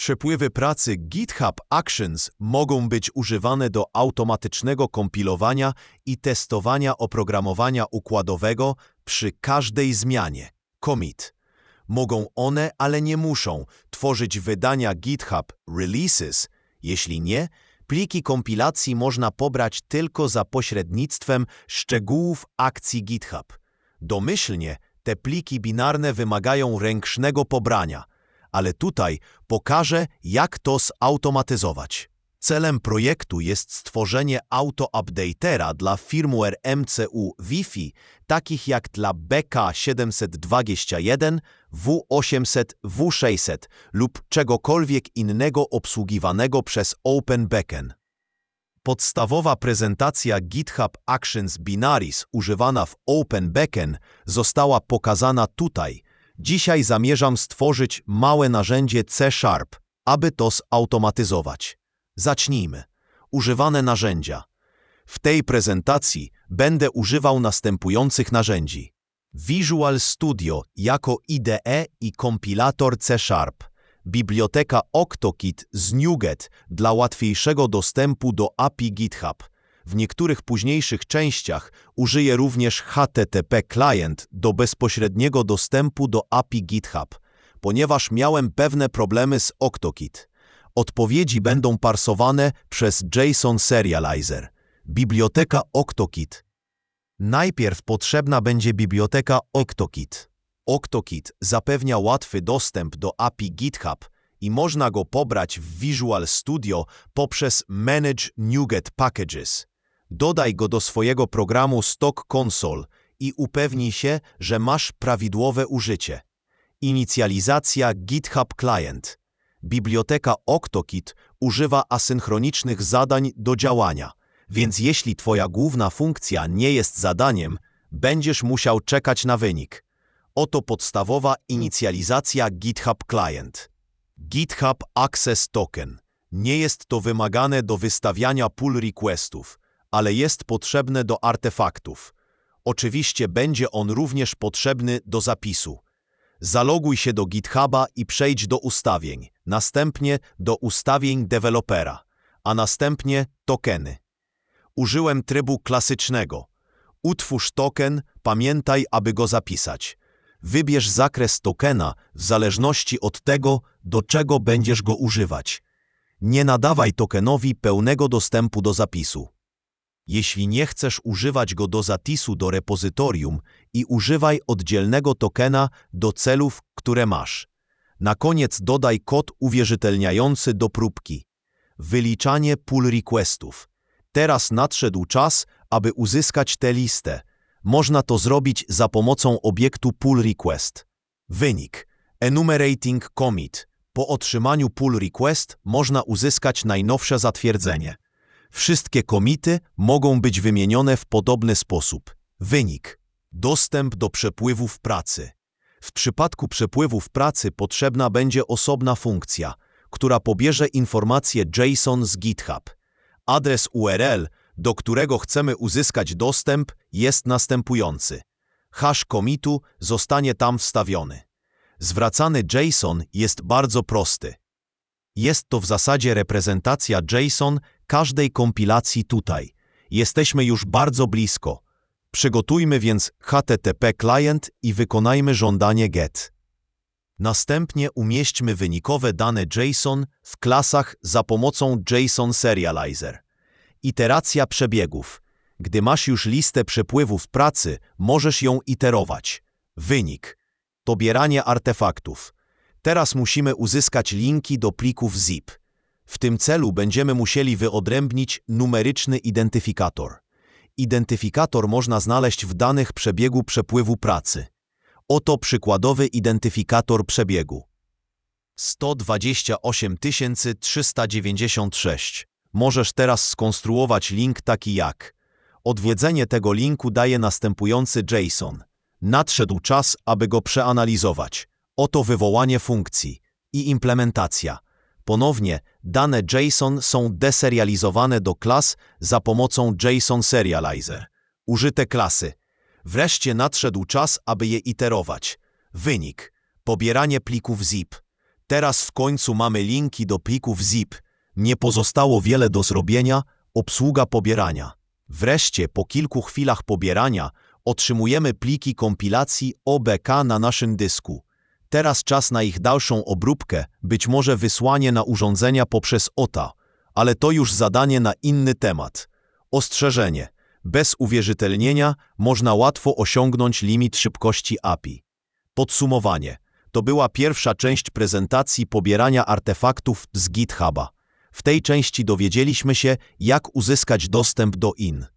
Przepływy pracy GitHub Actions mogą być używane do automatycznego kompilowania i testowania oprogramowania układowego przy każdej zmianie. Commit. Mogą one, ale nie muszą, tworzyć wydania GitHub Releases. Jeśli nie, pliki kompilacji można pobrać tylko za pośrednictwem szczegółów akcji GitHub. Domyślnie te pliki binarne wymagają ręcznego pobrania, ale tutaj pokażę, jak to zautomatyzować. Celem projektu jest stworzenie auto-updatera dla firmware MCU Wi-Fi, takich jak dla BK721, W800, W600 lub czegokolwiek innego obsługiwanego przez OpenBeacon. Podstawowa prezentacja GitHub Actions Binaries używana w OpenBeacon została pokazana tutaj. Dzisiaj zamierzam stworzyć małe narzędzie C#, aby to zautomatyzować. Zacznijmy. Używane narzędzia. W tej prezentacji będę używał następujących narzędzi. Visual Studio jako IDE i kompilator C#. Biblioteka OctoKit z NuGet dla łatwiejszego dostępu do API GitHub. W niektórych późniejszych częściach użyję również HTTP Client do bezpośredniego dostępu do API GitHub, ponieważ miałem pewne problemy z OctoKit. Odpowiedzi będą parsowane przez JSON Serializer. Biblioteka OctoKit. Najpierw potrzebna będzie biblioteka OctoKit. OctoKit zapewnia łatwy dostęp do API GitHub i można go pobrać w Visual Studio poprzez Manage NuGet Packages. Dodaj go do swojego programu Stock Console i upewnij się, że masz prawidłowe użycie. Inicjalizacja GitHub Client. Biblioteka OctoKit używa asynchronicznych zadań do działania, więc jeśli twoja główna funkcja nie jest zadaniem, będziesz musiał czekać na wynik. Oto podstawowa inicjalizacja GitHub Client. GitHub Access Token. Nie jest to wymagane do wystawiania pull requestów, ale jest potrzebne do artefaktów. Oczywiście będzie on również potrzebny do zapisu. Zaloguj się do GitHuba i przejdź do ustawień, następnie do ustawień dewelopera, a następnie tokeny. Użyłem trybu klasycznego. Utwórz token, pamiętaj, aby go zapisać. Wybierz zakres tokena w zależności od tego, do czego będziesz go używać. Nie nadawaj tokenowi pełnego dostępu do zapisu. Jeśli nie chcesz używać go do zapisu do repozytorium i używaj oddzielnego tokena do celów, które masz. Na koniec dodaj kod uwierzytelniający do próbki. Wyliczanie pull requestów. Teraz nadszedł czas, aby uzyskać tę listę. Można to zrobić za pomocą obiektu pull request. Wynik. Enumerating commit. Po otrzymaniu pull request można uzyskać najnowsze zatwierdzenie. Wszystkie commity mogą być wymienione w podobny sposób. Wynik. Dostęp do przepływów pracy. W przypadku przepływów pracy potrzebna będzie osobna funkcja, która pobierze informacje JSON z GitHub. Adres URL, do którego chcemy uzyskać dostęp, jest następujący. Hash commitu zostanie tam wstawiony. Zwracany JSON jest bardzo prosty. Jest to w zasadzie reprezentacja JSON każdej kompilacji tutaj. Jesteśmy już bardzo blisko. Przygotujmy więc HTTP Client i wykonajmy żądanie GET. Następnie umieśćmy wynikowe dane JSON w klasach za pomocą JSON Serializer. Iteracja przebiegów. Gdy masz już listę przepływów pracy, możesz ją iterować. Wynik. Pobieranie artefaktów. Teraz musimy uzyskać linki do plików zip. W tym celu będziemy musieli wyodrębnić numeryczny identyfikator. Identyfikator można znaleźć w danych przebiegu przepływu pracy. Oto przykładowy identyfikator przebiegu. 128 396. Możesz teraz skonstruować link taki jak. Odwiedzenie tego linku daje następujący JSON. Nadszedł czas, aby go przeanalizować. Oto wywołanie funkcji i implementacja. Ponownie, dane JSON są deserializowane do klas za pomocą JSON Serializer. Użyte klasy. Wreszcie nadszedł czas, aby je iterować. Wynik. Pobieranie plików zip. Teraz w końcu mamy linki do plików zip. Nie pozostało wiele do zrobienia, obsługa pobierania. Wreszcie, po kilku chwilach pobierania, otrzymujemy pliki kompilacji OBK na naszym dysku. Teraz czas na ich dalszą obróbkę, być może wysłanie na urządzenia poprzez OTA, ale to już zadanie na inny temat. Ostrzeżenie. Bez uwierzytelnienia można łatwo osiągnąć limit szybkości API. Podsumowanie. To była pierwsza część prezentacji pobierania artefaktów z GitHuba. W tej części dowiedzieliśmy się, jak uzyskać dostęp do IN.